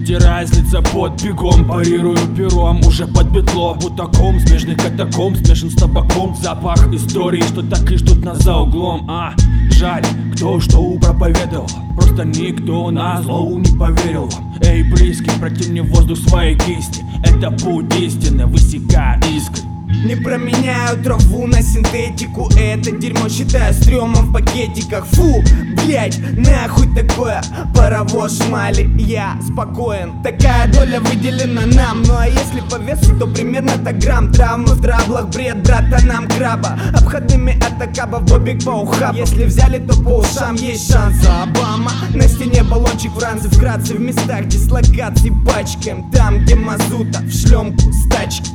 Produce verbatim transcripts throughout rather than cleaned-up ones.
Вытирая с лица под бегом, парирую пером уже под бетло. Бутаком смежных катакомб смешан с табаком. Запах истории, что так и ждут нас за углом. А, жаль, кто что проповедовал, просто никто на зло не поверил вам. Эй, близкий, протяни в воздух своей кисти. Это путь истины, высекая искры. Не променяю траву на синтетику. Это дерьмо считаю стрёмом в пакетиках. Фу, блять, нахуй такое. Паровоз шмали, я спокоен. Такая доля выделена нам. Ну а если по весу, то примерно так грамм. Травмы в траблах, бред брата нам краба. Обходными атакаба в бобик по ухабам. Если взяли, то по ушам есть шанс. Обама, на стене баллончик в ранце. Вкратце в местах дислокации пачкаем. Там, где мазута в шлемку с тачки.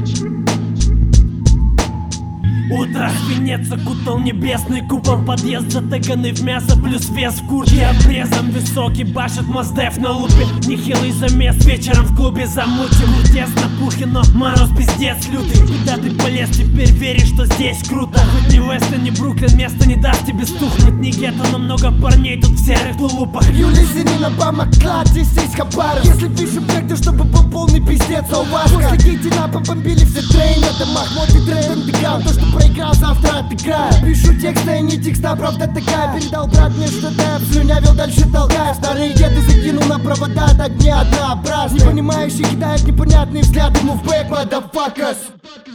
Утро, свинец окутал небесный купол. Подъезд затыганный в мясо, плюс вес в куртке. Обрезом высокий, башит Моздев на лупе. Нехилый замес, вечером в клубе замутим. Тесно Пухино, мороз пиздец лютый. Куда ты полез, теперь веришь, что здесь круто. Хоть ни Вестон, ни Бруклин, место не даст тебе стухнуть. Не гетто, но много парней тут в серых тулупах. Юлия Зенина, Бама, клад, здесь есть Хабаров. Если пишем проекты, чтобы был полный пиздец, а у вас после Гейтина побомбили все трейны. Это Махмуд и Дрейв Андеграунд. То, что проиграл, завтра отыграю. Пишу тексты, а не текста, правда такая. Передал брат мне что-то, обслюнявил, дальше толкаю. Старые деды закинул на провода, так не однообразно. Не понимающие кидают непонятные взгляды. Move back, motherfuckers.